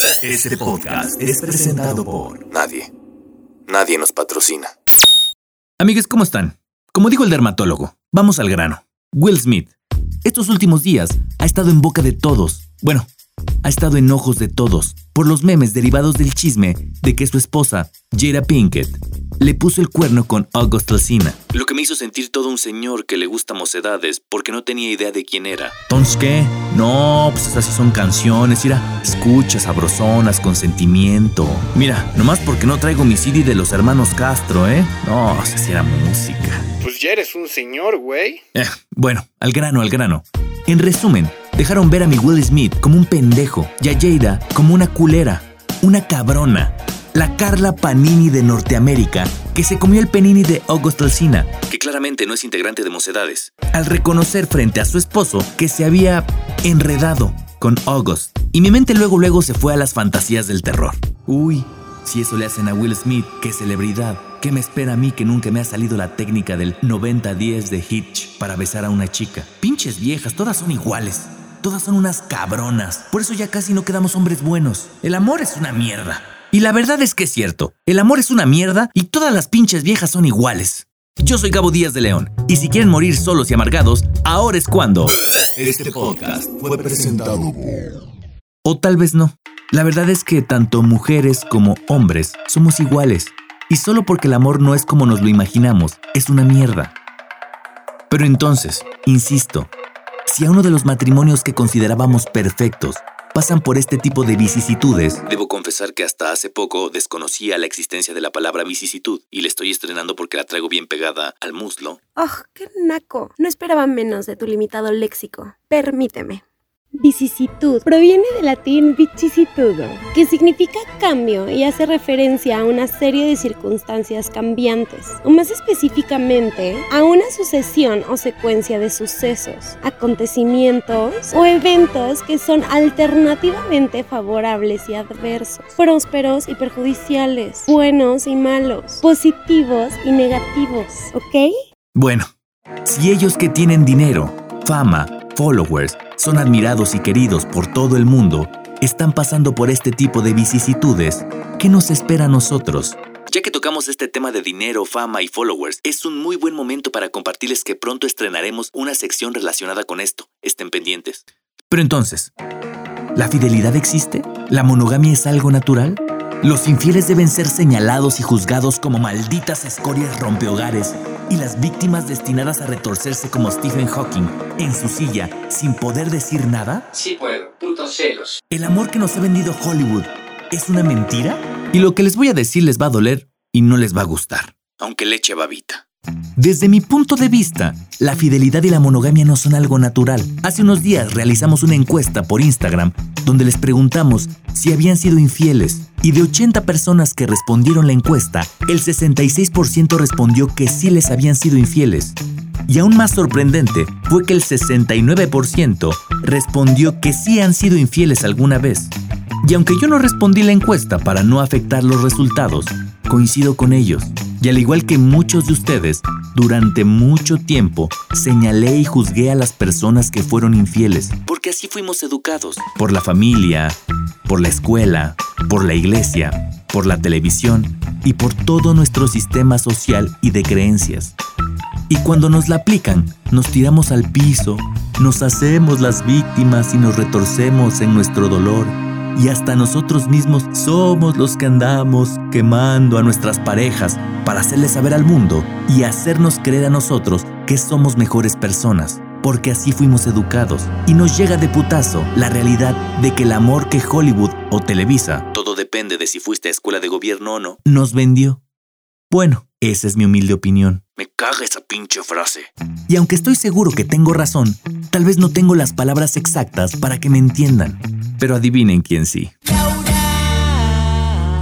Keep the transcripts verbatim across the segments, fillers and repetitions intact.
Este podcast es presentado por Nadie. Nadie nos patrocina. Amigos, ¿cómo están? Como dijo el dermatólogo, vamos al grano. Will Smith, estos últimos días ha estado en boca de todos. Bueno, ha estado en ojos de todos por los memes derivados del chisme de que su esposa, Jada Pinkett, le puso el cuerno con August Alsina. Lo que me hizo sentir todo un señor que le gusta mocedades porque no tenía idea de quién era. ¿Entonces qué? No, pues esas sí son canciones, mira, escucha sabrosonas con sentimiento. Mira, nomás porque no traigo mi C D de los hermanos Castro, ¿eh? No, esa sí era música. Pues ya eres un señor, güey. Eh, bueno, al grano, al grano. En resumen, dejaron ver a mi Will Smith como un pendejo y a Jada como una culera, una cabrona. La Carla Panini de Norteamérica, que se comió el penini de August Alsina, que claramente no es integrante de Mocedades, al reconocer frente a su esposo que se había enredado con August. Y mi mente luego luego se fue a las fantasías del terror. Uy, si eso le hacen a Will Smith, qué celebridad. ¿Qué me espera a mí que nunca me ha salido la técnica del noventa diez de Hitch para besar a una chica? Pinches viejas, todas son iguales. Todas son unas cabronas. Por eso ya casi no quedamos hombres buenos. El amor es una mierda. Y la verdad es que es cierto. El amor es una mierda y todas las pinches viejas son iguales. Yo soy Gabo Díaz de León. Y si quieren morir solos y amargados, ahora es cuando. Este podcast fue presentado por... O tal vez no. La verdad es que tanto mujeres como hombres somos iguales. Y solo porque el amor no es como nos lo imaginamos, es una mierda. Pero entonces, insisto, si a uno de los matrimonios que considerábamos perfectos pasan por este tipo de vicisitudes... Debo confesar que hasta hace poco desconocía la existencia de la palabra vicisitud y la estoy estrenando porque la traigo bien pegada al muslo. ¡Oh, qué naco! No esperaba menos de tu limitado léxico. Permíteme. Vicisitud proviene del latín vicissitudo, que significa cambio y hace referencia a una serie de circunstancias cambiantes, o más específicamente, a una sucesión o secuencia de sucesos, acontecimientos o eventos que son alternativamente favorables y adversos, prósperos y perjudiciales, buenos y malos, positivos y negativos, ¿ok? Bueno, si ellos que tienen dinero, fama, followers, son admirados y queridos por todo el mundo, están pasando por este tipo de vicisitudes, ¿qué nos espera a nosotros? Ya que tocamos este tema de dinero, fama y followers, es un muy buen momento para compartirles que pronto estrenaremos una sección relacionada con esto. Estén pendientes. Pero entonces, ¿la fidelidad existe? ¿La monogamia es algo natural? ¿Los infieles deben ser señalados y juzgados como malditas escorias rompehogares y las víctimas destinadas a retorcerse como Stephen Hawking en su silla sin poder decir nada? Sí puedo, putos celos. ¿El amor que nos ha vendido Hollywood es una mentira? Y lo que les voy a decir les va a doler y no les va a gustar, aunque le eche babita. Desde mi punto de vista, la fidelidad y la monogamia no son algo natural. Hace unos días realizamos una encuesta por Instagram donde les preguntamos si habían sido infieles y de ochenta personas que respondieron la encuesta, el sesenta y seis por ciento respondió que sí les habían sido infieles. Y aún más sorprendente fue que el sesenta y nueve por ciento respondió que sí han sido infieles alguna vez. Y aunque yo no respondí la encuesta para no afectar los resultados, coincido con ellos. Y al igual que muchos de ustedes, durante mucho tiempo señalé y juzgué a las personas que fueron infieles. Porque así fuimos educados. Por la familia, por la escuela, por la iglesia, por la televisión y por todo nuestro sistema social y de creencias. Y cuando nos la aplican, nos tiramos al piso, nos hacemos las víctimas y nos retorcemos en nuestro dolor. Y hasta nosotros mismos somos los que andamos quemando a nuestras parejas para hacerles saber al mundo y hacernos creer a nosotros que somos mejores personas, porque así fuimos educados. Y nos llega de putazo la realidad de que el amor que Hollywood o Televisa, todo depende de si fuiste a escuela de gobierno o no, nos vendió. Bueno, esa es mi humilde opinión. Me caga esa pinche frase. Y aunque estoy seguro que tengo razón, tal vez no tengo las palabras exactas para que me entiendan. Pero adivinen quién sí.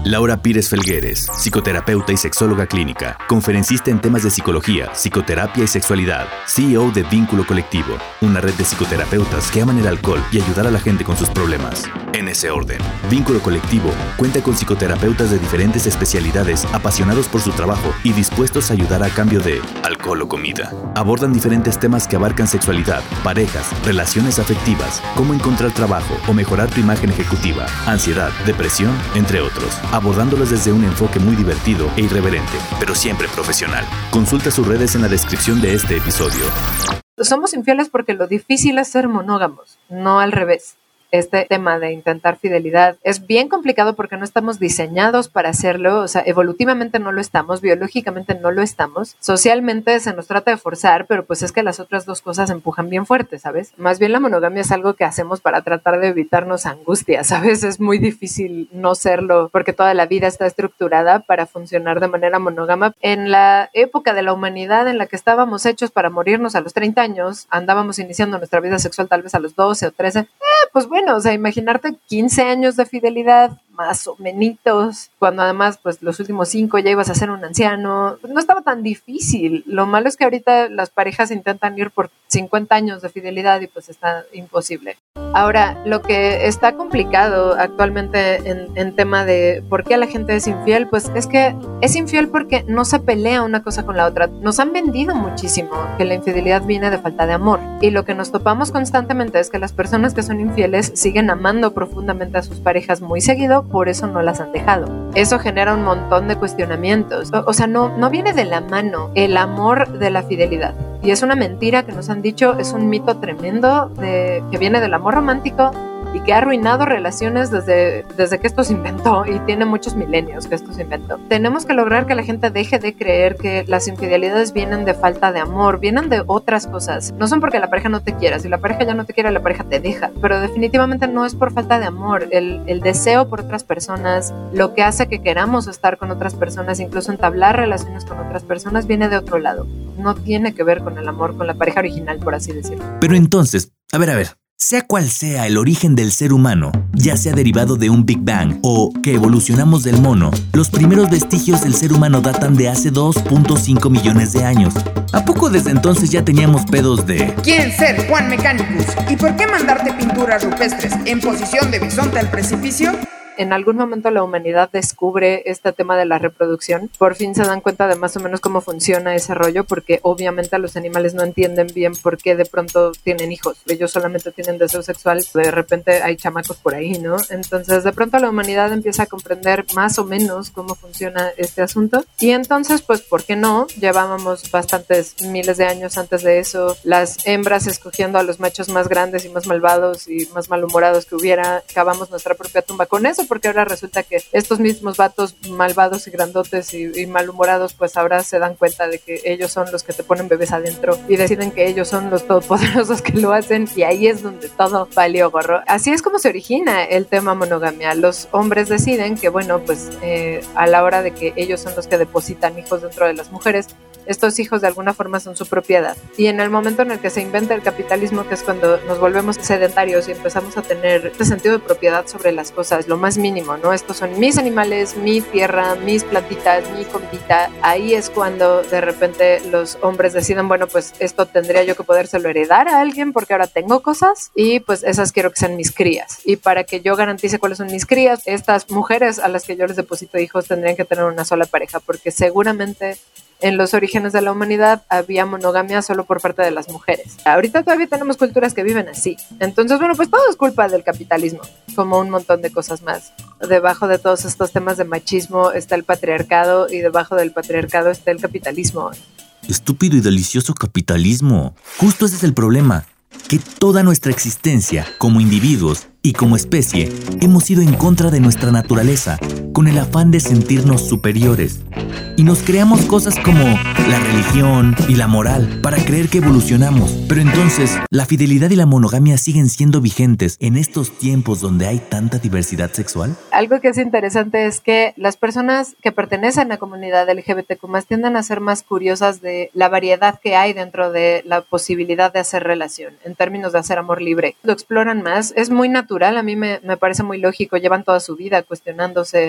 Laura Pires Felgueres, psicoterapeuta y sexóloga clínica, conferencista en temas de psicología, psicoterapia y sexualidad, C E O de Vínculo Colectivo, una red de psicoterapeutas que aman el alcohol y ayudar a la gente con sus problemas. En ese orden, Vínculo Colectivo cuenta con psicoterapeutas de diferentes especialidades apasionados por su trabajo y dispuestos a ayudar a cambio de alcohol o comida. Abordan diferentes temas que abarcan sexualidad, parejas, relaciones afectivas, cómo encontrar trabajo o mejorar tu imagen ejecutiva, ansiedad, depresión, entre otros, abordándolos desde un enfoque muy divertido e irreverente, pero siempre profesional. Consulta sus redes en la descripción de este episodio. Somos infieles porque lo difícil es ser monógamos, no al revés. Este tema de intentar fidelidad es bien complicado porque no estamos diseñados para hacerlo, o sea, evolutivamente no lo estamos, biológicamente no lo estamos, socialmente se nos trata de forzar, pero pues es que las otras dos cosas empujan bien fuerte, ¿sabes? Más bien la monogamia es algo que hacemos para tratar de evitarnos angustias, ¿sabes? Es muy difícil no serlo porque toda la vida está estructurada para funcionar de manera monógama. En la época de la humanidad en la que estábamos hechos para morirnos a los treinta años, andábamos iniciando nuestra vida sexual tal vez a los doce o trece, eh, pues bueno, Bueno, o sea, imaginarte quince años de fidelidad, más o menos, cuando además, pues, los últimos cinco ya ibas a ser un anciano, no estaba tan difícil. Lo malo es que ahorita las parejas intentan ir por cincuenta años de fidelidad y pues está imposible. Ahora, lo que está complicado actualmente en, en tema de por qué la gente es infiel, pues es que es infiel porque no se pelea una cosa con la otra. Nos han vendido muchísimo que la infidelidad viene de falta de amor. Y lo que nos topamos constantemente es que las personas que son infieles siguen amando profundamente a sus parejas muy seguido, por eso no las han dejado. Eso genera un montón de cuestionamientos. O, o sea, no, no viene de la mano el amor de la fidelidad. Y es una mentira que nos han dicho, es un mito tremendo de, que viene del amor romántico y que ha arruinado relaciones desde, desde que esto se inventó, y tiene muchos milenios que esto se inventó. Tenemos que lograr que la gente deje de creer que las infidelidades vienen de falta de amor, vienen de otras cosas. No son porque la pareja no te quiera, si la pareja ya no te quiere, la pareja te deja, pero definitivamente no es por falta de amor. El, el deseo por otras personas, lo que hace que queramos estar con otras personas, incluso entablar relaciones con otras personas, viene de otro lado. No tiene que ver con el amor, con la pareja original, por así decirlo. Pero entonces, a ver, a ver. Sea cual sea el origen del ser humano, ya sea derivado de un Big Bang o que evolucionamos del mono, los primeros vestigios del ser humano datan de hace dos punto cinco millones de años. ¿A poco desde entonces ya teníamos pedos de ¿quién ser Juan Mecanicus? ¿Y por qué mandarte pinturas rupestres en posición de bisonte al precipicio? En algún momento la humanidad descubre este tema de la reproducción. Por fin se dan cuenta de más o menos cómo funciona ese rollo, porque obviamente los animales no entienden bien por qué de pronto tienen hijos. Ellos solamente tienen deseo sexual, de repente hay chamacos por ahí, ¿no? Entonces de pronto la humanidad empieza a comprender más o menos cómo funciona este asunto. Y entonces, pues, ¿por qué no? Llevábamos bastantes miles de años antes de eso, las hembras escogiendo a los machos más grandes y más malvados y más malhumorados que hubiera. Cavamos nuestra propia tumba con eso, porque ahora resulta que estos mismos vatos malvados y grandotes y, y malhumorados, pues ahora se dan cuenta de que ellos son los que te ponen bebés adentro y deciden que ellos son los todopoderosos que lo hacen, y ahí es donde todo valió gorro. Así es como se origina el tema monogamia. Los hombres deciden que, bueno, pues eh, a la hora de que ellos son los que depositan hijos dentro de las mujeres, estos hijos de alguna forma son su propiedad. Y en el momento en el que se inventa el capitalismo, que es cuando nos volvemos sedentarios y empezamos a tener este sentido de propiedad sobre las cosas, lo más mínimo, ¿no? Estos son mis animales, mi tierra, mis plantitas, mi comidita. Ahí es cuando de repente los hombres deciden, bueno, pues esto tendría yo que podérselo heredar a alguien porque ahora tengo cosas y pues esas quiero que sean mis crías. Y para que yo garantice cuáles son mis crías, estas mujeres a las que yo les deposito hijos tendrían que tener una sola pareja, porque seguramente en los orígenes de la humanidad había monogamia solo por parte de las mujeres. Ahorita todavía tenemos culturas que viven así. Entonces, bueno, pues todo es culpa del capitalismo, como un montón de cosas más. Debajo de todos estos temas de machismo está el patriarcado, y debajo del patriarcado está el capitalismo. Estúpido y delicioso capitalismo. Justo ese es el problema, que toda nuestra existencia, como individuos y como especie, hemos ido en contra de nuestra naturaleza, con el afán de sentirnos superiores. Y nos creamos cosas como la religión y la moral para creer que evolucionamos. Pero entonces, ¿la fidelidad y la monogamia siguen siendo vigentes en estos tiempos donde hay tanta diversidad sexual? Algo que es interesante es que las personas que pertenecen a la comunidad L G B T Q más, tienden a ser más curiosas de la variedad que hay dentro de la posibilidad de hacer relación, en términos de hacer amor libre. Lo exploran más, es muy natural, a mí me, me parece muy lógico, llevan toda su vida cuestionándose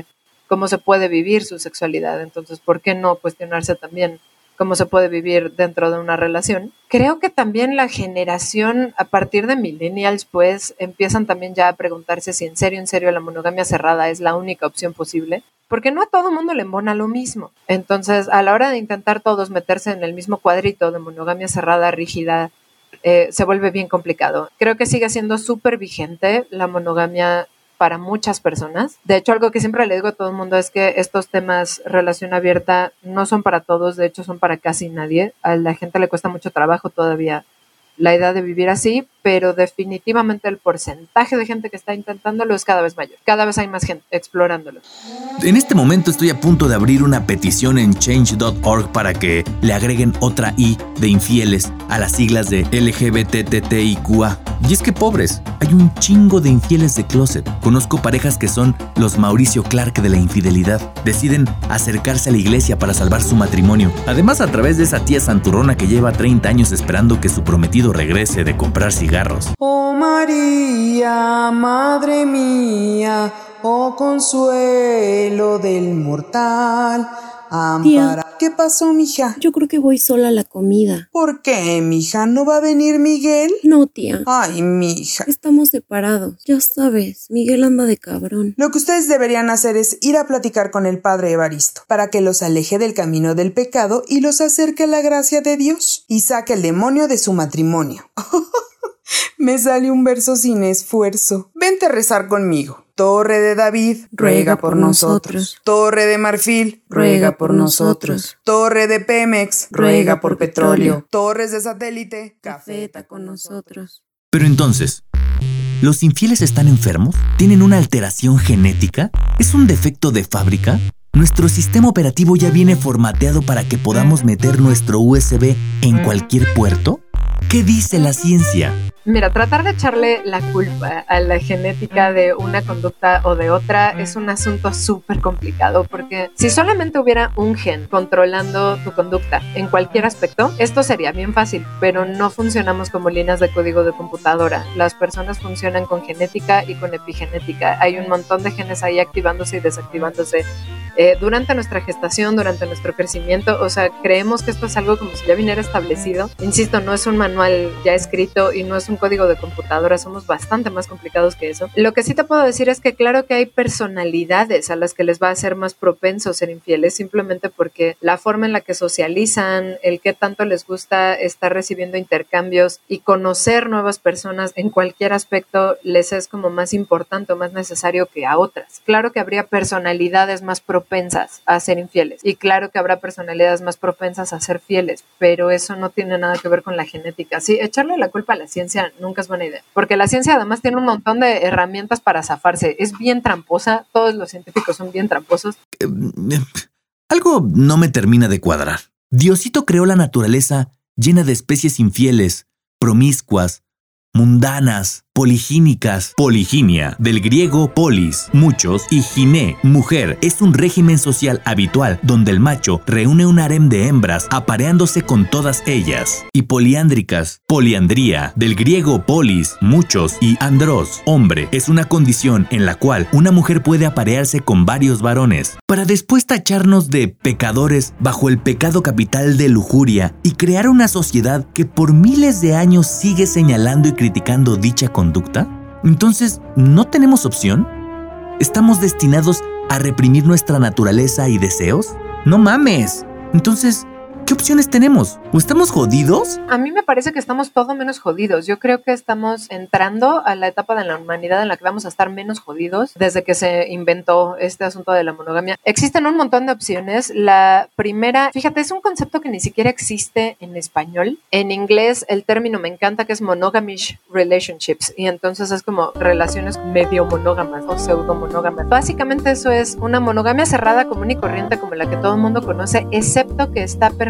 cómo se puede vivir su sexualidad. Entonces, ¿por qué no cuestionarse también cómo se puede vivir dentro de una relación? Creo que también la generación a partir de millennials pues empiezan también ya a preguntarse si en serio, en serio la monogamia cerrada es la única opción posible, porque no a todo mundo le embona lo mismo. Entonces, a la hora de intentar todos meterse en el mismo cuadrito de monogamia cerrada, rígida, eh, se vuelve bien complicado. Creo que sigue siendo súper vigente la monogamia para muchas personas. De hecho, algo que siempre le digo a todo el mundo es que estos temas relación abierta no son para todos, de hecho son para casi nadie. A la gente le cuesta mucho trabajo todavía la idea de vivir así, pero definitivamente el porcentaje de gente que está intentándolo es cada vez mayor. Cada vez hay más gente explorándolo. En este momento estoy a punto de abrir una petición en change punto org para que le agreguen otra I de infieles a las siglas de L G B T T I Q A. Y es que pobres, hay un chingo de infieles de closet. Conozco parejas que son los Mauricio Clark de la infidelidad. Deciden acercarse a la iglesia para salvar su matrimonio. Además, a través de esa tía santurrona que lleva treinta años esperando que su prometido regrese de comprar cigarros. Oh María, madre mía, oh consuelo del mortal, ampara. Tía, ¿qué pasó, mija? Yo creo que voy sola a la comida. ¿Por qué, mija? ¿No va a venir Miguel? No, tía. Ay, mija. Estamos separados. Ya sabes, Miguel anda de cabrón. Lo que ustedes deberían hacer es ir a platicar con el padre Evaristo, para que los aleje del camino del pecado y los acerque a la gracia de Dios, y saque el demonio de su matrimonio. Me sale un verso sin esfuerzo. Vente a rezar conmigo. Torre de David, ruega por nosotros. Torre de Marfil, ruega por nosotros. Torre de Pemex, ruega por petróleo. Torres de satélite, cafeta con nosotros. Pero entonces, ¿los infieles están enfermos? ¿Tienen una alteración genética? ¿Es un defecto de fábrica? ¿Nuestro sistema operativo ya viene formateado para que podamos meter nuestro U S B en cualquier puerto? ¿Qué dice la ciencia? Mira, tratar de echarle la culpa a la genética de una conducta o de otra es un asunto súper complicado, porque si solamente hubiera un gen controlando tu conducta en cualquier aspecto, esto sería bien fácil, pero no funcionamos como líneas de código de computadora. Las personas funcionan con genética y con epigenética. Hay un montón de genes ahí activándose y desactivándose eh, durante nuestra gestación, durante nuestro crecimiento. O sea, creemos que esto es algo como si ya viniera establecido. Insisto, no es un manual ya escrito y no es un código de computadora, somos bastante más complicados que eso. Lo que sí te puedo decir es que claro que hay personalidades a las que les va a ser más propenso ser infieles, simplemente porque la forma en la que socializan, el qué tanto les gusta estar recibiendo intercambios y conocer nuevas personas en cualquier aspecto les es como más importante o más necesario que a otras. Claro que habría personalidades más propensas a ser infieles y claro que habrá personalidades más propensas a ser fieles, pero eso no tiene nada que ver con la genética. Sí, echarle la culpa a la ciencia nunca es buena idea, porque la ciencia además tiene un montón de herramientas para zafarse. Es bien tramposa, todos los científicos son bien tramposos. Eh, eh, algo no me termina de cuadrar. Diosito creó la naturaleza llena de especies infieles, promiscuas, mundanas, poligínicas. Poliginia, del griego polis, muchos, y giné, mujer, es un régimen social habitual donde el macho reúne un harem de hembras apareándose con todas ellas. Y poliándricas, poliandría, del griego polis, muchos, y andros, hombre, es una condición en la cual una mujer puede aparearse con varios varones, para después tacharnos de pecadores bajo el pecado capital de lujuria y crear una sociedad que por miles de años sigue señalando y criticando dicha conducta. Entonces, ¿no tenemos opción? ¿Estamos destinados a reprimir nuestra naturaleza y deseos? ¡No mames! Entonces, ¿qué opciones tenemos? ¿O estamos jodidos? A mí me parece que estamos todo menos jodidos. Yo creo que estamos entrando a la etapa de la humanidad en la que vamos a estar menos jodidos desde que se inventó este asunto de la monogamia. Existen un montón de opciones. La primera, fíjate, es un concepto que ni siquiera existe en español. En inglés el término me encanta, que es monogamish relationships, y entonces es como relaciones medio monógamas o pseudo monógamas. Básicamente eso es una monogamia cerrada común y corriente como la que todo el mundo conoce, excepto que está permitida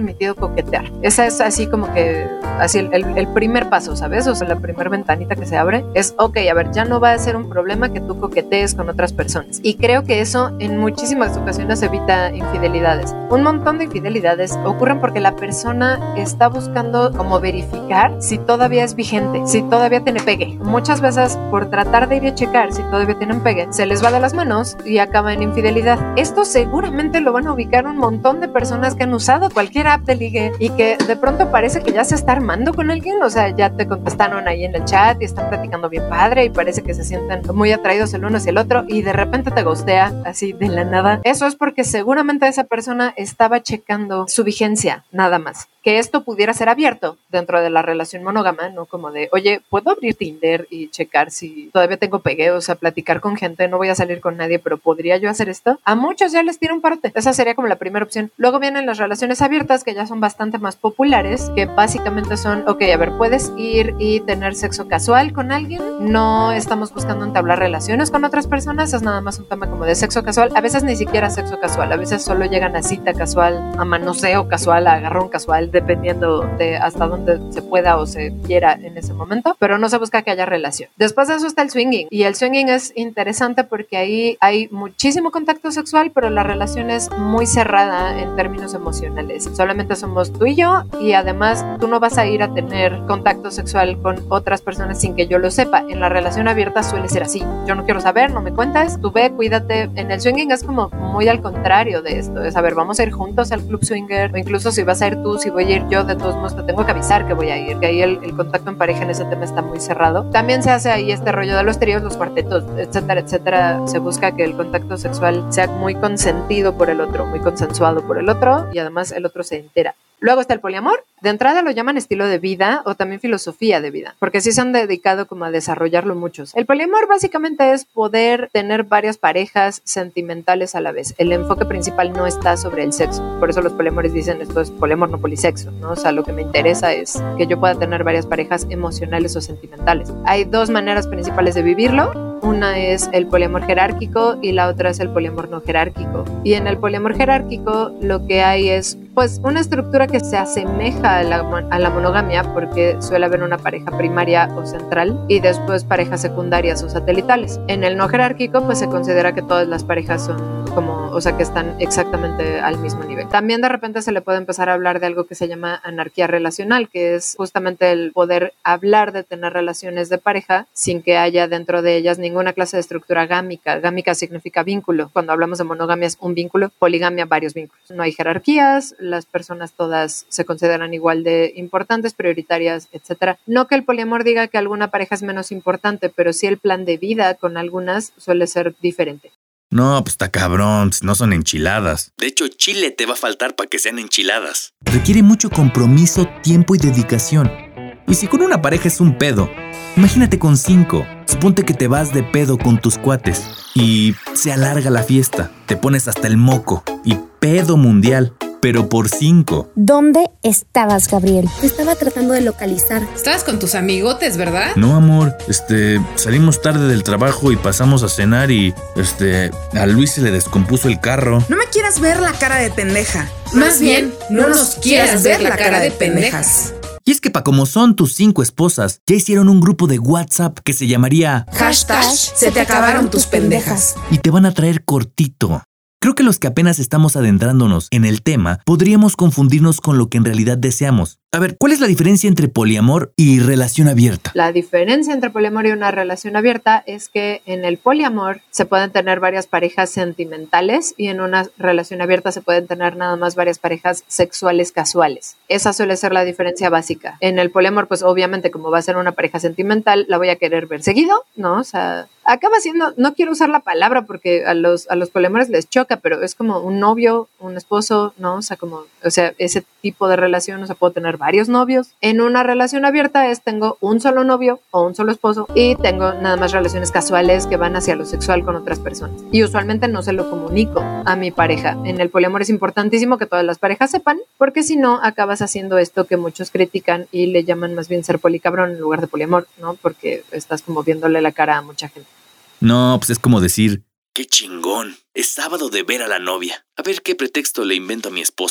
permitido coquetear. Esa es así como que, así el, el, el primer paso, ¿sabes? O sea, la primera ventanita que se abre es, ok, a ver, ya no va a ser un problema que tú coquetees con otras personas. Y creo que eso en muchísimas ocasiones evita infidelidades. Un montón de infidelidades ocurren porque la persona está buscando como verificar si todavía es vigente, si todavía tiene pegue. Muchas veces por tratar de ir a checar si todavía tienen pegue, se les va de las manos y acaba en infidelidad. Esto seguramente lo van a ubicar un montón de personas que han usado cualquier app de ligue y que de pronto parece que ya se está armando con alguien, o sea, ya te contestaron ahí en el chat y están platicando bien padre y parece que se sienten muy atraídos el uno hacia el otro y de repente te ghostea así de la nada. Eso es porque seguramente esa persona estaba checando su vigencia, nada más. Que esto pudiera ser abierto dentro de la relación monógama, ¿no? Como de, oye, ¿puedo abrir Tinder y checar si todavía tengo pegue? O sea, platicar con gente, no voy a salir con nadie, pero ¿podría yo hacer esto? A muchos ya les tira un parote. Esa sería como la primera opción. Luego vienen las relaciones abiertas, que ya son bastante más populares, que básicamente son, ok, a ver, puedes ir y tener sexo casual con alguien. No estamos buscando entablar relaciones con otras personas, es nada más un tema como de sexo casual. A veces ni siquiera sexo casual, a veces solo llegan a cita casual, a manoseo casual, a agarrón casual, dependiendo de hasta dónde se pueda o se quiera en ese momento, pero no se busca que haya relación. Después de eso está el swinging, y el swinging es interesante porque ahí hay muchísimo contacto sexual, pero la relación es muy cerrada en términos emocionales. Solamente somos tú y yo, y además tú no vas a ir a tener contacto sexual con otras personas sin que yo lo sepa. En la relación abierta suele ser así. Yo no quiero saber, no me cuentas, tú ve, cuídate. En el swinging es como muy al contrario de esto. Es, a ver, vamos a ir juntos al club swinger, o incluso si vas a ir tú, si voy a ir yo, de todos modos te tengo que avisar que voy a ir, que ahí el, el contacto en pareja en ese tema está muy cerrado. También se hace ahí este rollo de los tríos, los cuartetos, etcétera, etcétera. Se busca que el contacto sexual sea muy consentido por el otro, muy consensuado por el otro, y además el otro se entera. Luego está el poliamor. De entrada lo llaman estilo de vida o también filosofía de vida, porque sí se han dedicado como a desarrollarlo muchos. El poliamor básicamente es poder tener varias parejas sentimentales a la vez. El enfoque principal no está sobre el sexo. Por eso los poliamores dicen esto es poliamor, no polisexo, ¿no? O sea, lo que me interesa es que yo pueda tener varias parejas emocionales o sentimentales. Hay dos maneras principales de vivirlo. Una es el poliamor jerárquico y la otra es el poliamor no jerárquico. Y en el poliamor jerárquico lo que hay es pues una estructura que se asemeja a la, a la monogamia, porque suele haber una pareja primaria o central y después parejas secundarias o satelitales. En el no jerárquico pues se considera que todas las parejas son como, o sea, que están exactamente al mismo nivel. También de repente se le puede empezar a hablar de algo que se llama anarquía relacional, que es justamente el poder hablar de tener relaciones de pareja sin que haya dentro de ellas ninguna clase de estructura gámica. Gámica significa vínculo. Cuando hablamos de monogamia es un vínculo, poligamia varios vínculos. No hay jerarquías, las personas todas se consideran igual de importantes, prioritarias, etcétera. No que el poliamor diga que alguna pareja es menos importante, pero sí el plan de vida con algunas suele ser diferente. No, pues está cabrón, no son enchiladas. De hecho, chile te va a faltar para que sean enchiladas. Requiere mucho compromiso, tiempo y dedicación. Y si con una pareja es un pedo, imagínate con cinco. Suponte que te vas de pedo con tus cuates y se alarga la fiesta. Te pones hasta el moco y pedo mundial, pero por cinco. ¿Dónde estabas, Gabriel? Te estaba tratando de localizar. Estabas con tus amigotes, ¿verdad? No, amor, este, salimos tarde del trabajo y pasamos a cenar y, este, a Luis se le descompuso el carro. No me quieras ver la cara de pendeja. Más bien, no nos quieras ver la cara de pendejas. Y es que pa' como son tus cinco esposas, ya hicieron un grupo de WhatsApp que se llamaría Hashtag se te acabaron tus pendejas. Y te van a traer cortito. Creo que los que apenas estamos adentrándonos en el tema podríamos confundirnos con lo que en realidad deseamos. A ver, ¿cuál es la diferencia entre poliamor y relación abierta? La diferencia entre poliamor y una relación abierta es que en el poliamor se pueden tener varias parejas sentimentales y en una relación abierta se pueden tener nada más varias parejas sexuales casuales. Esa suele ser la diferencia básica. En el poliamor, pues obviamente como va a ser una pareja sentimental, la voy a querer ver seguido, ¿no? O sea, acaba siendo, no quiero usar la palabra porque a los, a los poliamores les choca, pero es como un novio, un esposo, ¿no? O sea, como, o sea, ese tipo de relación, o sea, puedo tener varios novios. En una relación abierta es tengo un solo novio o un solo esposo y tengo nada más relaciones casuales que van hacia lo sexual con otras personas. Y usualmente no se lo comunico a mi pareja. En el poliamor es importantísimo que todas las parejas sepan, porque si no acabas haciendo esto que muchos critican y le llaman más bien ser policabrón en lugar de poliamor, ¿no? Porque estás como viéndole la cara a mucha gente. No, pues es como decir, qué chingón, es sábado de ver a la novia. A ver qué pretexto le invento a mi esposa.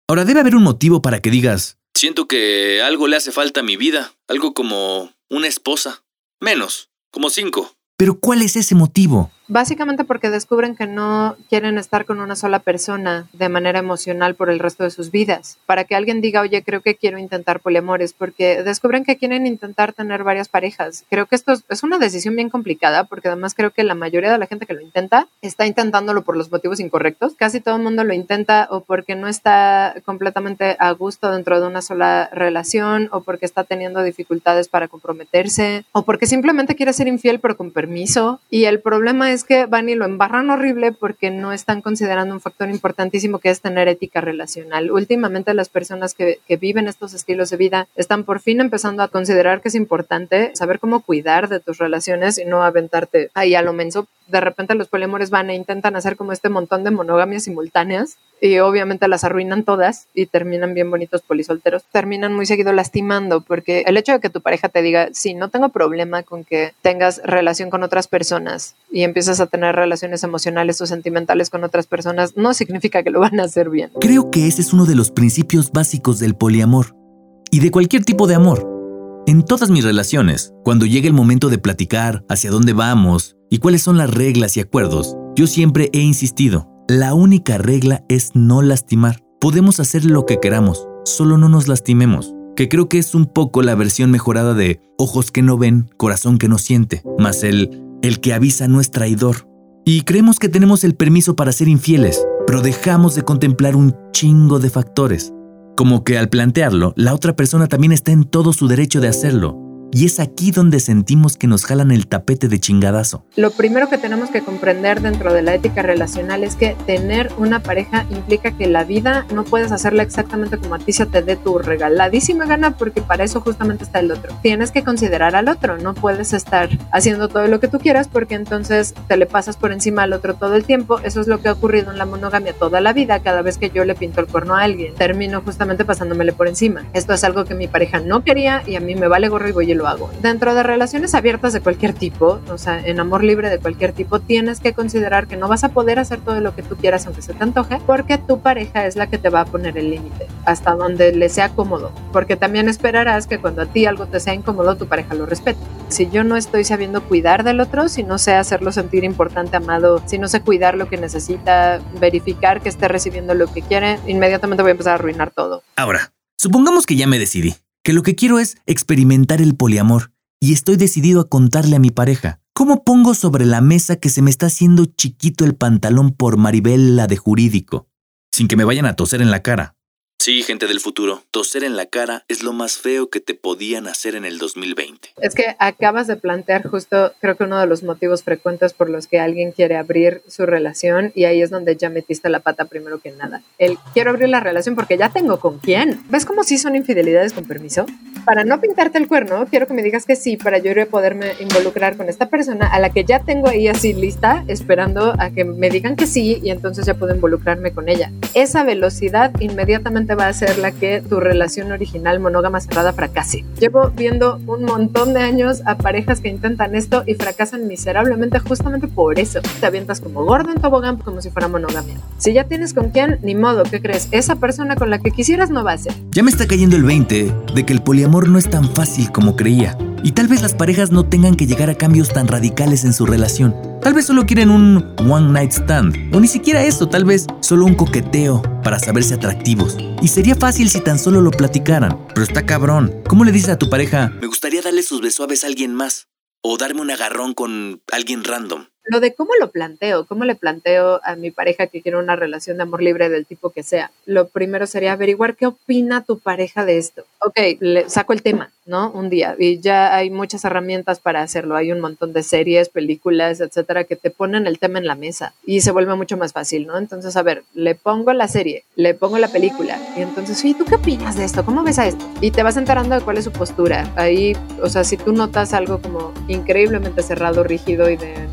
Ahora, debe haber un motivo para que digas, siento que algo le hace falta a mi vida, algo como una esposa, menos, como cinco. Pero ¿cuál es ese motivo? Básicamente porque descubren que no quieren estar con una sola persona de manera emocional por el resto de sus vidas. Para que alguien diga, oye, creo que quiero intentar poliamores, porque descubren que quieren intentar tener varias parejas. Creo que esto es una decisión bien complicada, porque además creo que la mayoría de la gente que lo intenta está intentándolo por los motivos incorrectos. Casi todo el mundo lo intenta o porque no está completamente a gusto dentro de una sola relación, o porque está teniendo dificultades para comprometerse, o porque simplemente quiere ser infiel pero con permiso. Y el problema es es que van y lo embarran horrible porque no están considerando un factor importantísimo que es tener ética relacional. Últimamente las personas que, que viven estos estilos de vida están por fin empezando a considerar que es importante saber cómo cuidar de tus relaciones y no aventarte ahí a lo menso. De repente los poliamores van e intentan hacer como este montón de monogamias simultáneas y obviamente las arruinan todas y terminan bien bonitos polisolteros. Terminan muy seguido lastimando porque el hecho de que tu pareja te diga, sí, no tengo problema con que tengas relación con otras personas y empiezas a tener relaciones emocionales o sentimentales con otras personas, no significa que lo van a hacer bien. Creo que ese es uno de los principios básicos del poliamor y de cualquier tipo de amor. En todas mis relaciones, cuando llega el momento de platicar hacia dónde vamos y cuáles son las reglas y acuerdos, yo siempre he insistido, la única regla es no lastimar. Podemos hacer lo que queramos, solo no nos lastimemos, que creo que es un poco la versión mejorada de ojos que no ven, corazón que no siente, más el, el que avisa no es traidor. Y creemos que tenemos el permiso para ser infieles, pero dejamos de contemplar un chingo de factores. Como que al plantearlo, la otra persona también está en todo su derecho de hacerlo. Y es aquí donde sentimos que nos jalan el tapete de chingadazo. Lo primero que tenemos que comprender dentro de la ética relacional es que tener una pareja implica que la vida no puedes hacerla exactamente como a ti se te dé tu regaladísima gana, porque para eso justamente está el otro. Tienes que considerar al otro, no puedes estar haciendo todo lo que tú quieras porque entonces te le pasas por encima al otro todo el tiempo. Eso es lo que ha ocurrido en la monogamia toda la vida. Cada vez que yo le pinto el cuerno a alguien, termino justamente pasándomele por encima. Esto es algo que mi pareja no quería y a mí me vale gorro y voy y lo hago. Dentro de relaciones abiertas de cualquier tipo, o sea, en amor libre de cualquier tipo, tienes que considerar que no vas a poder hacer todo lo que tú quieras aunque se te antoje, porque tu pareja es la que te va a poner el límite, hasta donde le sea cómodo, porque también esperarás que cuando a ti algo te sea incómodo, tu pareja lo respete. Si yo no estoy sabiendo cuidar del otro, si no sé hacerlo sentir importante, amado, si no sé cuidar lo que necesita, verificar que esté recibiendo lo que quiere, inmediatamente voy a empezar a arruinar todo. Ahora, supongamos que ya me decidí, que lo que quiero es experimentar el poliamor y estoy decidido a contarle a mi pareja. ¿Cómo pongo sobre la mesa que se me está haciendo chiquito el pantalón por Maribel, la de jurídico, sin que me vayan a toser en la cara? Sí, gente del futuro, toser en la cara es lo más feo que te podían hacer en el dos mil veinte. Es que acabas de plantear justo, creo que uno de los motivos frecuentes por los que alguien quiere abrir su relación, y ahí es donde ya metiste la pata primero que nada. El quiero abrir la relación porque ya tengo con quién. ¿Ves cómo sí son infidelidades con permiso? Para no pintarte el cuerno, quiero que me digas que sí, para yo ir a poderme involucrar con esta persona a la que ya tengo ahí así lista, esperando a que me digan que sí, y entonces ya puedo involucrarme con ella. Esa velocidad inmediatamente va a ser la que tu relación original monógama cerrada fracase. Llevo viendo un montón de años a parejas que intentan esto y fracasan miserablemente justamente por eso. Te avientas como gordo en tobogán como si fuera monogamia. Si ya tienes con quién, ni modo, ¿qué crees? Esa persona con la que quisieras no va a ser. Ya me está cayendo el veinte de que el poliamor no es tan fácil como creía. Y tal vez las parejas no tengan que llegar a cambios tan radicales en su relación. Tal vez solo quieren un one night stand, o ni siquiera eso, tal vez solo un coqueteo para saberse atractivos. Y sería fácil si tan solo lo platicaran, pero está cabrón. ¿Cómo le dices a tu pareja, me gustaría darle sus besos suaves a alguien más? O darme un agarrón con alguien random. Lo de cómo lo planteo, cómo le planteo a mi pareja que quiere una relación de amor libre del tipo que sea. Lo primero sería averiguar qué opina tu pareja de esto. Ok, le saco el tema, ¿no? Un día. Y ya hay muchas herramientas para hacerlo. Hay un montón de series, películas, etcétera, que te ponen el tema en la mesa y se vuelve mucho más fácil, ¿no? Entonces, a ver, le pongo la serie, le pongo la película y entonces, oye, ¿tú qué opinas de esto? ¿Cómo ves a esto? Y te vas enterando de cuál es su postura. Ahí, o sea, si tú notas algo como increíblemente cerrado, rígido y de, no, hombre,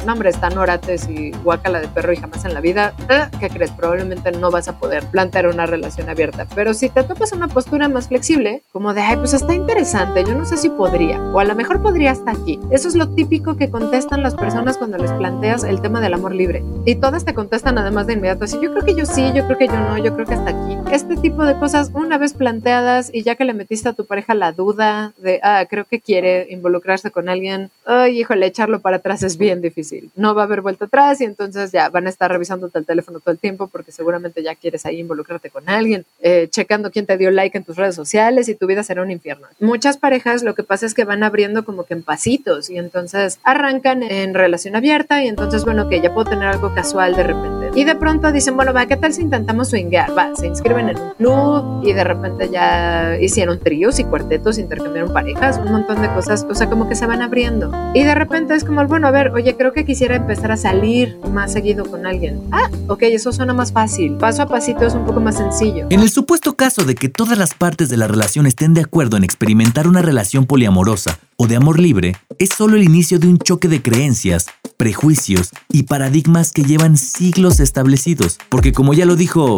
están orates y guácala de perro y jamás en la vida, ¿eh? ¿Qué crees? Probablemente no vas a poder plantear una relación abierta. Pero si te topas una postura más flexible, como de, ay, pues está interesante, yo no sé si podría, o a lo mejor podría hasta aquí. Eso es lo típico que contestan las personas cuando les planteas el tema del amor libre. Y todas te contestan además de inmediato así, yo creo que yo sí, yo creo que yo no, yo creo que hasta aquí. Este tipo de cosas, una vez planteadas y ya que le metiste a tu pareja la duda de, ah, creo que quiere involucrarse con alguien, ay, híjole, echarlo para atrás es bien difícil. No va a haber vuelta atrás y entonces ya van a estar revisándote el teléfono todo el tiempo porque seguramente ya quieres ahí involucrarte con alguien, eh, checando quién te dio like en tus redes sociales y tu vida será un infierno. Muchas parejas lo que pasa es que van abriendo como que en pasitos y entonces arrancan en relación abierta y entonces, bueno, que ya puedo tener algo casual de repente. Y de pronto dicen, bueno, va, ¿qué tal si intentamos swinguear? Va, se inscriben en un club y de repente ya hicieron tríos y cuartetos, intercambiaron parejas, un montón de cosas, o sea, como que se van abriendo. Y de repente es como, bueno, a ver, oye, creo que quisiera empezar a salir más seguido con alguien. Ah, ok, eso suena más fácil. Paso a pasito es un poco más sencillo. En el supuesto caso de que todas las partes de la relación estén de acuerdo en experimentar una relación poliamorosa o de amor libre, es solo el inicio de un choque de creencias, prejuicios y paradigmas que llevan siglos establecidos. Porque como ya lo dijo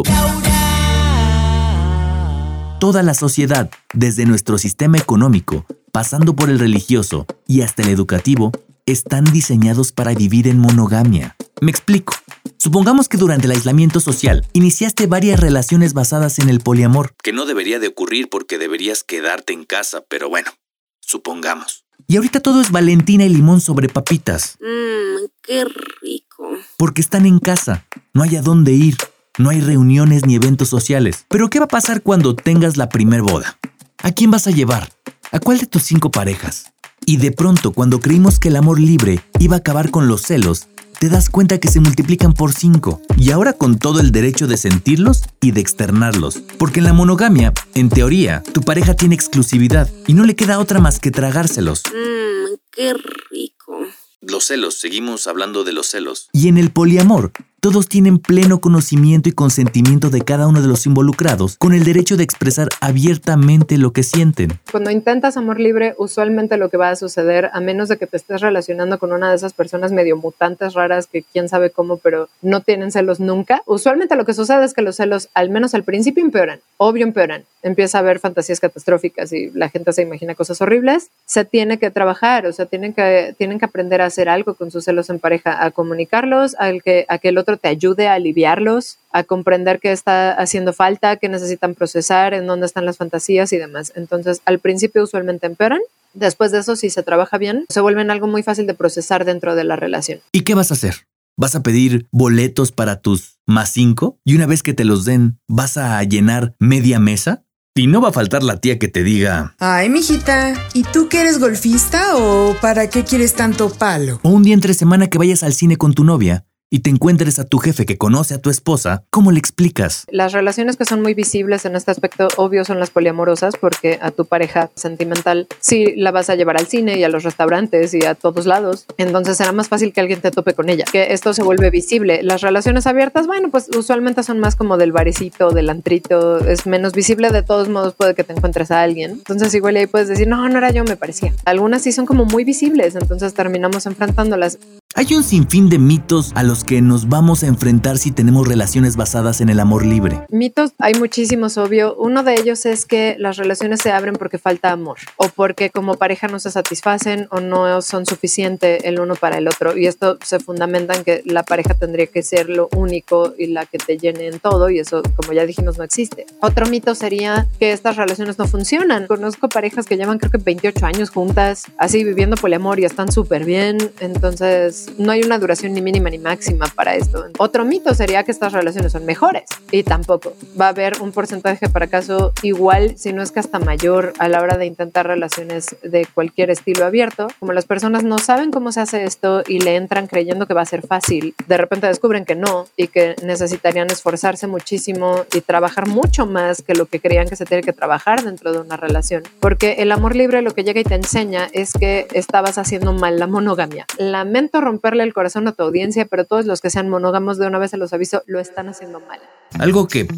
toda la sociedad, desde nuestro sistema económico, pasando por el religioso y hasta el educativo, están diseñados para vivir en monogamia. Me explico. Supongamos que durante el aislamiento social iniciaste varias relaciones basadas en el poliamor. Que no debería de ocurrir porque deberías quedarte en casa, pero bueno, supongamos. Y ahorita todo es Valentina y limón sobre papitas. Mmm, qué rico. Porque están en casa, no hay a dónde ir, no hay reuniones ni eventos sociales. Pero ¿qué va a pasar cuando tengas la primer boda? ¿A quién vas a llevar? ¿A cuál de tus cinco parejas? Y de pronto, cuando creímos que el amor libre iba a acabar con los celos, te das cuenta que se multiplican por cinco. Y ahora con todo el derecho de sentirlos y de externarlos. Porque en la monogamia, en teoría, tu pareja tiene exclusividad y no le queda otra más que tragárselos. Mmm, qué rico. Los celos, seguimos hablando de los celos. Y en el poliamor, todos tienen pleno conocimiento y consentimiento de cada uno de los involucrados, con el derecho de expresar abiertamente lo que sienten. Cuando intentas amor libre, usualmente lo que va a suceder, a menos de que te estés relacionando con una de esas personas medio mutantes raras que quién sabe cómo, pero no tienen celos nunca, usualmente lo que sucede es que los celos, al menos al principio, empeoran. Obvio empeoran. Empieza a haber fantasías catastróficas y la gente se imagina cosas horribles. Se tiene que trabajar, o sea, tienen que, tienen que aprender a hacer algo con sus celos en pareja, a comunicarlos, a que, a que el otro te ayude a aliviarlos, a comprender qué está haciendo falta, qué necesitan procesar, en dónde están las fantasías y demás. Entonces, al principio usualmente empeoran. Después de eso, si se trabaja bien, se vuelven algo muy fácil de procesar dentro de la relación. ¿Y qué vas a hacer? ¿Vas a pedir boletos para tus más cinco? Y una vez que te los den, ¿vas a llenar media mesa? Y no va a faltar la tía que te diga, ay, mijita, ¿y tú que eres golfista o para qué quieres tanto palo? O un día entre semana que vayas al cine con tu novia y te encuentres a tu jefe que conoce a tu esposa, ¿cómo le explicas? Las relaciones que son muy visibles en este aspecto, obvio, son las poliamorosas, porque a tu pareja sentimental sí la vas a llevar al cine y a los restaurantes y a todos lados. Entonces será más fácil que alguien te tope con ella, que esto se vuelve visible. Las relaciones abiertas, bueno, pues usualmente son más como del barecito, del antrito, es menos visible. De todos modos puede que te encuentres a alguien. Entonces igual ahí puedes decir, no, no era yo, me parecía. Algunas sí son como muy visibles, entonces terminamos enfrentándolas. Hay un sinfín de mitos a los que nos vamos a enfrentar si tenemos relaciones basadas en el amor libre. Mitos hay muchísimos, obvio. Uno de ellos es que las relaciones se abren porque falta amor o porque como pareja no se satisfacen o no son suficiente el uno para el otro. Y esto se fundamenta en que la pareja tendría que ser lo único y la que te llene en todo, y eso, como ya dijimos, no existe. Otro mito sería que estas relaciones no funcionan. Conozco parejas que llevan creo que veintiocho años juntas, así viviendo poliamor y están súper bien. Entonces no hay una duración ni mínima ni máxima para esto. Otro mito sería que estas relaciones son mejores, y tampoco. Va a haber un porcentaje de fracaso igual, si no es que hasta mayor, a la hora de intentar relaciones de cualquier estilo abierto. Como las personas no saben cómo se hace esto y le entran creyendo que va a ser fácil, de repente descubren que no y que necesitarían esforzarse muchísimo y trabajar mucho más que lo que creían que se tiene que trabajar dentro de una relación. Porque el amor libre lo que llega y te enseña es que estabas haciendo mal la monogamia. Lamento romperle el corazón a tu audiencia, pero todos los que sean monógamos, de una vez se los aviso, lo están haciendo mal. Algo que pff,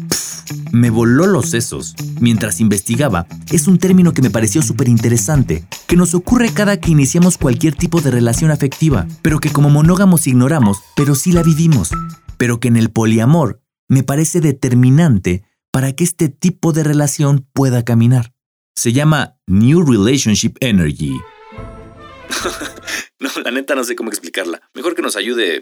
me voló los sesos mientras investigaba es un término que me pareció súper interesante, que nos ocurre cada que iniciamos cualquier tipo de relación afectiva, pero que como monógamos ignoramos, pero sí la vivimos, pero que en el poliamor me parece determinante para que este tipo de relación pueda caminar. Se llama New Relationship Energy. No, la neta no sé cómo explicarla. Mejor que nos ayude.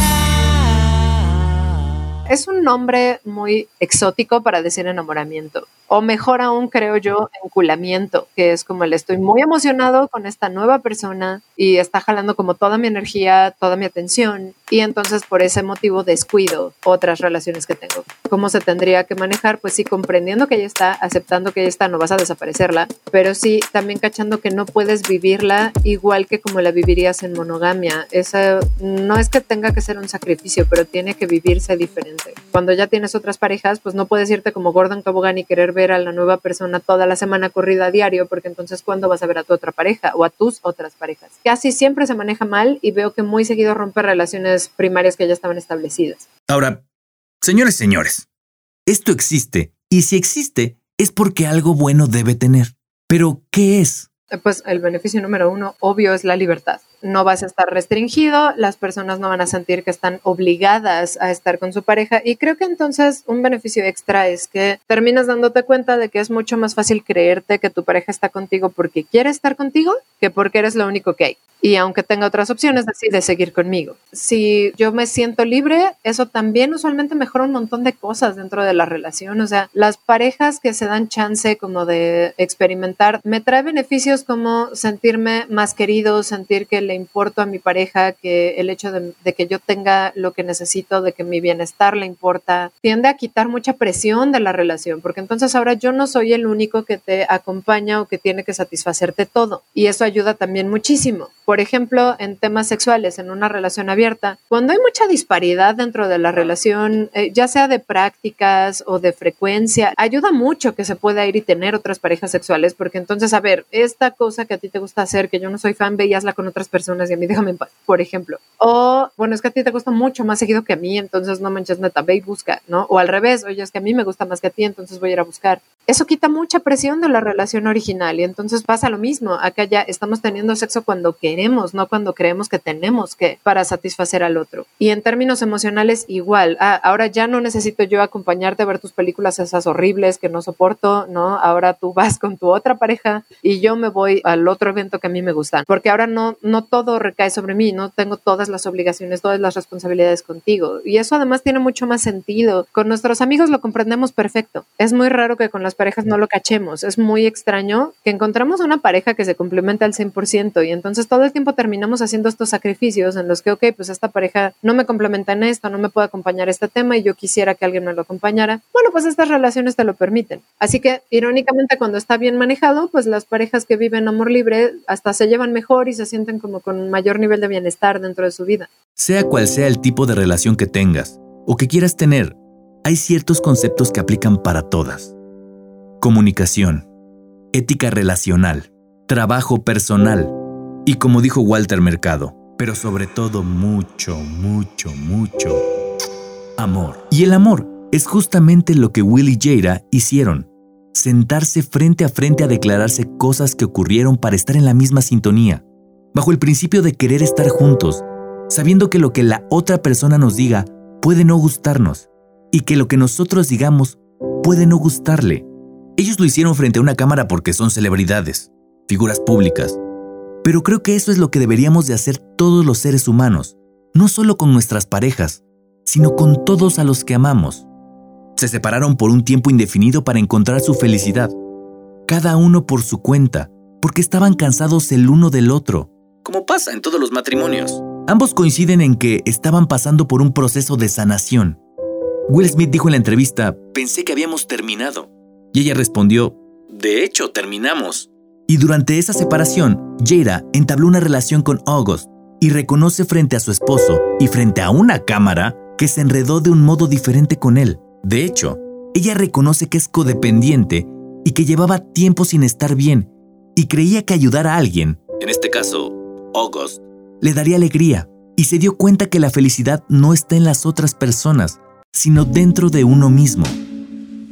Es un nombre muy exótico para decir enamoramiento. O mejor aún, creo yo, enculamiento, que es como el estoy muy emocionado con esta nueva persona y está jalando como toda mi energía, toda mi atención, y entonces por ese motivo descuido otras relaciones que tengo. ¿Cómo se tendría que manejar? Pues sí, comprendiendo que ella está, aceptando que ella está, no vas a desaparecerla, pero sí también cachando que no puedes vivirla igual que como la vivirías en monogamia. Esa no es que tenga que ser un sacrificio, pero tiene que vivirse diferente. Cuando ya tienes otras parejas, pues no puedes irte como Gordon Tobogán y querer ver a la nueva persona toda la semana corrida a diario, porque entonces ¿cuándo vas a ver a tu otra pareja o a tus otras parejas? Casi siempre se maneja mal y veo que muy seguido rompe relaciones primarias que ya estaban establecidas. Ahora, señores, señores, esto existe, y si existe es porque algo bueno debe tener. ¿Pero qué es? Pues el beneficio número uno, obvio, es la libertad. No vas a estar restringido, las personas no van a sentir que están obligadas a estar con su pareja, y creo que entonces un beneficio extra es que terminas dándote cuenta de que es mucho más fácil creerte que tu pareja está contigo porque quiere estar contigo que porque eres lo único que hay. Y aunque tenga otras opciones, decide seguir conmigo. Si yo me siento libre, eso también usualmente mejora un montón de cosas dentro de la relación. O sea, las parejas que se dan chance como de experimentar, me trae beneficios como sentirme más querido, sentir que le importo a mi pareja, que el hecho de, de que yo tenga lo que necesito, de que mi bienestar le importa, tiende a quitar mucha presión de la relación, porque entonces ahora yo no soy el único que te acompaña o que tiene que satisfacerte todo. Y eso ayuda también muchísimo. Por ejemplo, en temas sexuales, en una relación abierta, cuando hay mucha disparidad dentro de la relación, eh, ya sea de prácticas o de frecuencia, ayuda mucho que se pueda ir y tener otras parejas sexuales, porque entonces, a ver, esta cosa que a ti te gusta hacer, que yo no soy fan, veíasla con otras personas y a mí déjame en paz, por ejemplo. O, bueno, es que a ti te gusta mucho más seguido que a mí, entonces no manches, neta, ve y busca, ¿no? O al revés, oye, es que a mí me gusta más que a ti, entonces voy a ir a buscar. Eso quita mucha presión de la relación original y entonces pasa lo mismo. Acá ya estamos teniendo sexo cuando queremos, no cuando creemos que tenemos que para satisfacer al otro. Y en términos emocionales igual. Ah, ahora ya no necesito yo acompañarte a ver tus películas esas horribles que no soporto, ¿no? Ahora tú vas con tu otra pareja y yo me voy al otro evento que a mí me gustan. Porque ahora no, no todo recae sobre mí, no tengo todas las obligaciones, todas las responsabilidades contigo. Y eso además tiene mucho más sentido. Con nuestros amigos lo comprendemos perfecto. Es muy raro que con las parejas no lo cachemos. Es muy extraño que encontramos una pareja que se complementa al cien por ciento y entonces todo el tiempo terminamos haciendo estos sacrificios en los que, ok, pues esta pareja no me complementa en esto, no me puede acompañar este tema y yo quisiera que alguien me lo acompañara. Bueno, pues estas relaciones te lo permiten. Así que, irónicamente, cuando está bien manejado, pues las parejas que viven amor libre hasta se llevan mejor y se sienten como con un mayor nivel de bienestar dentro de su vida. Sea cual sea el tipo de relación que tengas o que quieras tener, hay ciertos conceptos que aplican para todas. Comunicación, ética relacional, trabajo personal y, como dijo Walter Mercado, pero sobre todo mucho, mucho, mucho amor. Y el amor es justamente lo que Will y Jada hicieron. Sentarse frente a frente a declararse cosas que ocurrieron para estar en la misma sintonía, bajo el principio de querer estar juntos, sabiendo que lo que la otra persona nos diga puede no gustarnos y que lo que nosotros digamos puede no gustarle. Ellos lo hicieron frente a una cámara porque son celebridades, figuras públicas. Pero creo que eso es lo que deberíamos de hacer todos los seres humanos, no solo con nuestras parejas, sino con todos a los que amamos. Se separaron por un tiempo indefinido para encontrar su felicidad, cada uno por su cuenta, porque estaban cansados el uno del otro. Como pasa en todos los matrimonios. Ambos coinciden en que estaban pasando por un proceso de sanación. Will Smith dijo en la entrevista, pensé que habíamos terminado. Y ella respondió, de hecho, terminamos. Y durante esa separación, Jada entabló una relación con August y reconoce frente a su esposo y frente a una cámara que se enredó de un modo diferente con él. De hecho, ella reconoce que es codependiente y que llevaba tiempo sin estar bien y creía que ayudar a alguien, en este caso, August, le daría alegría, y se dio cuenta que la felicidad no está en las otras personas, sino dentro de uno mismo.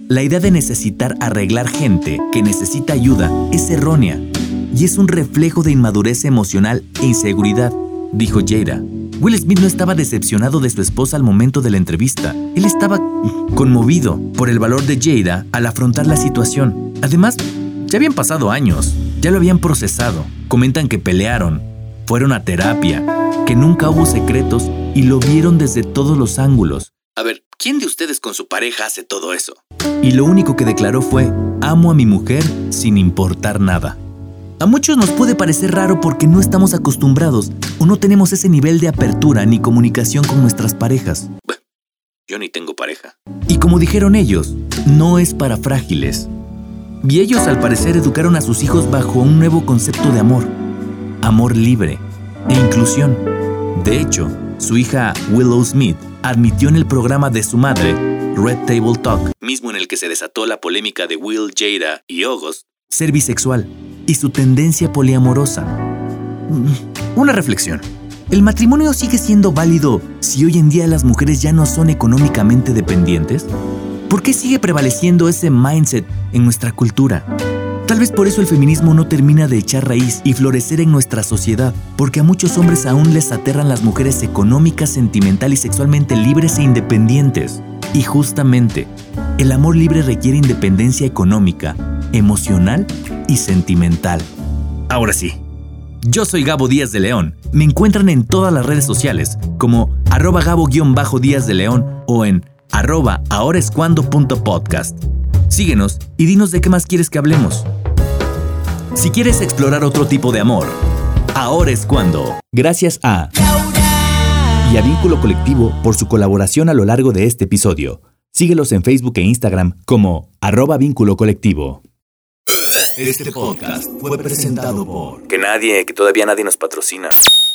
La idea de necesitar arreglar gente que necesita ayuda es errónea y es un reflejo de inmadurez emocional e inseguridad, dijo Jada. Will Smith no estaba decepcionado de su esposa al momento de la entrevista. Él estaba conmovido por el valor de Jada al afrontar la situación. Además, ya habían pasado años, ya lo habían procesado. Comentan que pelearon, fueron a terapia, que nunca hubo secretos y lo vieron desde todos los ángulos. A ver, ¿quién de ustedes con su pareja hace todo eso? Y lo único que declaró fue: amo a mi mujer sin importar nada. A muchos nos puede parecer raro porque no estamos acostumbrados o no tenemos ese nivel de apertura ni comunicación con nuestras parejas. Bueno, yo ni tengo pareja. Y como dijeron ellos, no es para frágiles. Y ellos al parecer educaron a sus hijos bajo un nuevo concepto de amor. Amor libre e inclusión. De hecho, su hija Willow Smith admitió en el programa de su madre, Red Table Talk, mismo en el que se desató la polémica de Will, Jada y August, ser bisexual y su tendencia poliamorosa. Una reflexión. ¿El matrimonio sigue siendo válido si hoy en día las mujeres ya no son económicamente dependientes? ¿Por qué sigue prevaleciendo ese mindset en nuestra cultura? Tal vez por eso el feminismo no termina de echar raíz y florecer en nuestra sociedad, porque a muchos hombres aún les aterran las mujeres económicas, sentimental y sexualmente libres e independientes. Y justamente, el amor libre requiere independencia económica, emocional y sentimental. Ahora sí, yo soy Gabo Díaz de León. Me encuentran en todas las redes sociales como arroba Gabo-Díaz de León o en arroba ahoraescuando.podcast. Síguenos y dinos de qué más quieres que hablemos. Si quieres explorar otro tipo de amor, ahora es cuando. Gracias a y a Vínculo Colectivo por su colaboración a lo largo de este episodio. Síguelos en Facebook e Instagram como arroba Vínculo Colectivo. Este podcast fue presentado por Que nadie, que todavía nadie nos patrocina.